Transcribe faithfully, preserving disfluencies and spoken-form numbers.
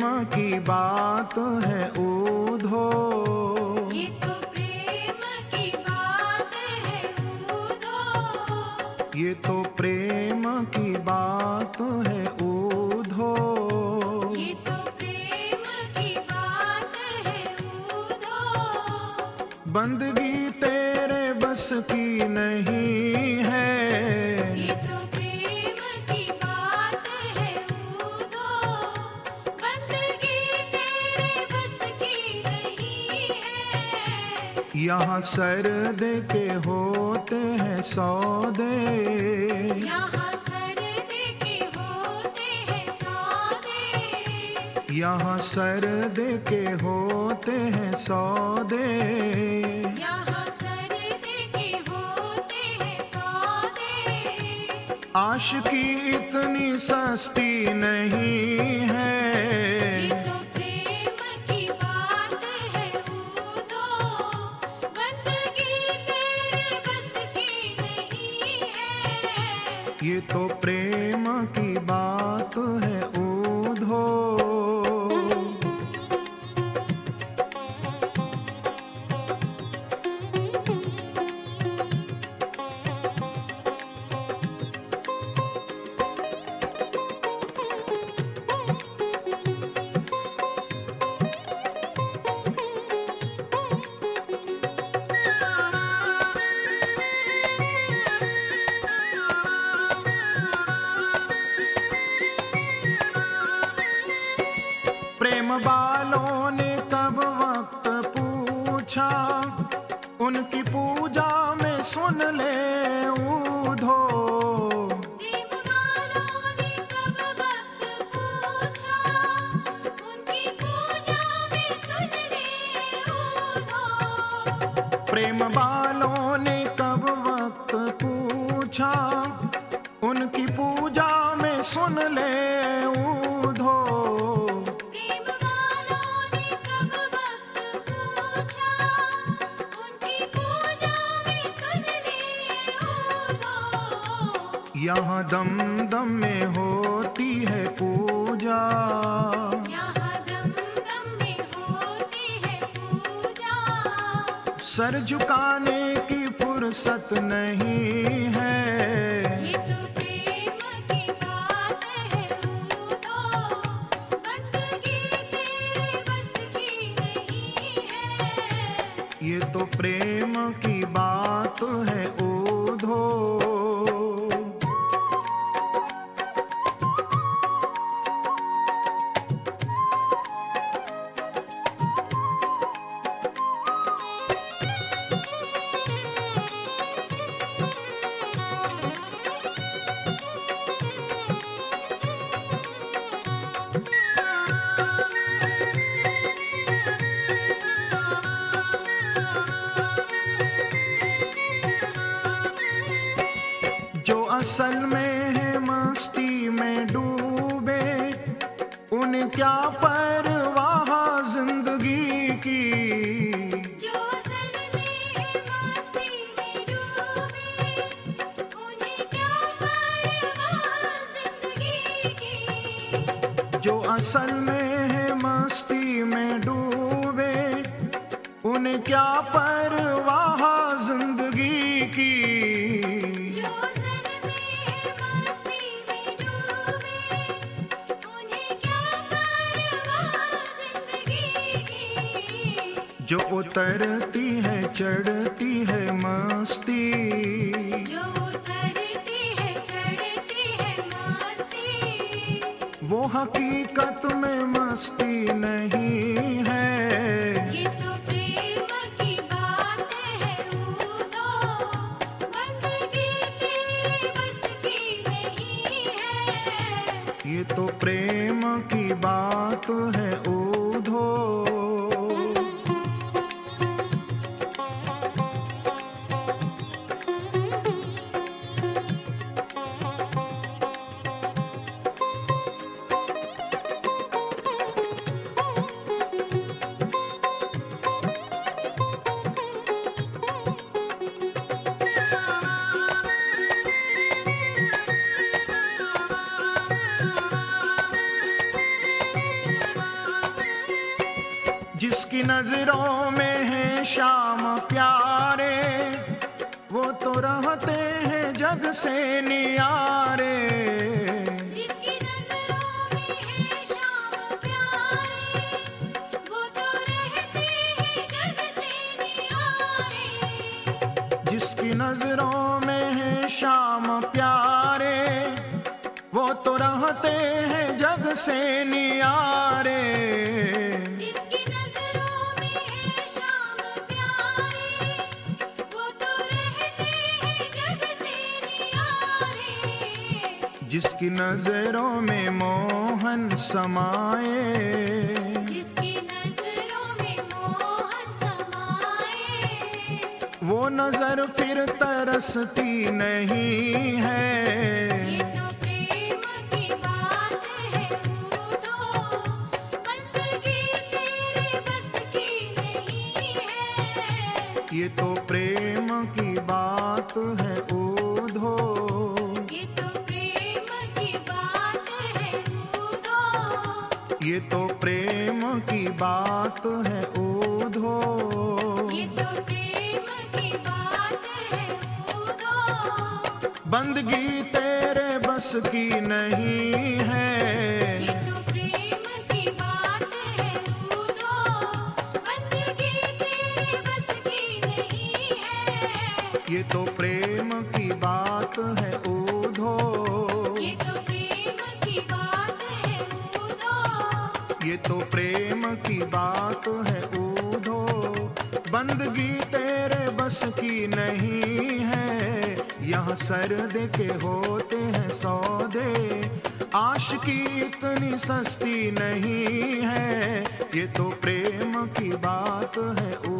की बात है ऊधो, ये तो प्रेम की बात है ऊधो, ये तो प्रेम की बात है ऊधो, ये तो प्रेम की बात है ऊधो। बंदगी तेरे बस की नहीं है, ये तो प्रेम की बात है ऊधो, बंदगी तेरे बस की नहीं है। यहाँ सर दे के होते हैं सौदे, यहाँ सर दे के होते हैं सौदे, यहाँ सर दे के होते हैं सौदे, यहाँ सर दे के होते हैं सौदे। आशिकी इतनी सस्ती नहीं है, ये तो प्रेम की बात है ऊधो, बंदगी तेरे बस की नहीं है। ये तो प्रेम की बात है ऊधो। प्रेम वालों ने कब वक्त पूछा, उनकी पूजा में सुन ले ऊधो, प्रेम वालों ने कब वक्त पूछा, उनकी पूजा में सुन ले ऊधो। प्रेम वालों ने कब वक्त पूछा, उनकी पूजा में सुन ले ऊधो, प्रेम वालों ने कब वक्त पूछा, उनकी पूजा में सुन ले ऊधो। यहाँ दम दम में होती है पूजा, यहाँ दम दम में होती है पूजा। सर झुकाने की फुर्सत नहीं है, ये तो प्रेम की बात है ऊधो, बंदगी तेरे बस की नहीं है। ये तो प्रेम की बात है ऊधो। जो असल में है मस्ती में डूबे, उन्हें क्या परवाह जिंदगी की, जो असल में है मस्ती में डूबे, उन्हें क्या परवाह जिंदगी की। जो असल में है मस्ती में डूबे, उन्हें क्या परवाह जिंदगी की, जो असल में है मस्ती में डूबे, उन्हें क्या परवाह जिंदगी की। जो उतरती है चढ़ती है मस्ती, जो उतरती है चढ़ती है मस्ती, वो हकीकत में मस्ती नहीं है, ये तो प्रेम की बात है ऊधो, बंदगी तेरे बस की नहीं है। ये तो प्रेम की बात है ऊधो। जिसकी नजरों में है शाम प्यारे, वो तो रहते हैं जग से नियारे। जिसकी नजरों में है शाम प्यारे, वो तो रहते हैं जग से नियारे। जिसकी नजरों में है शाम प्यारे, वो तो रहते हैं जग से नियारे। जिसकी नजरों में है शाम प्यारे, वो तो रहते हैं जग से नियारे। जिसकी नजरों में मोहन समाए, जिसकी नजरों में मोहन समाए, वो नजर फिर तरसती नहीं है। ये तो प्रेम की बात है उदो, बंदगी तेरे बस की नहीं है। ये तो प्रेम की बात है ओधो, ये तो प्रेम की बात है उदो, ये तो प्रेम की बात है ओधो। ये तो प्रेम की बात है उदो, बंदगी तेरे बस की नहीं है। ये तो प्रेम की बात है उदो, बंदगी तेरे बस की नहीं है। ये तो प्रेम की बात है ओधो, ये तो प्रेम की बात है उदो, ये तो प्रेम की बात है ओधो। बंदगी तेरे बस की नहीं है। यहाँ सर्द के होते हैं सौदे, आशिकी इतनी सस्ती नहीं है। ये तो प्रेम की बात है ओ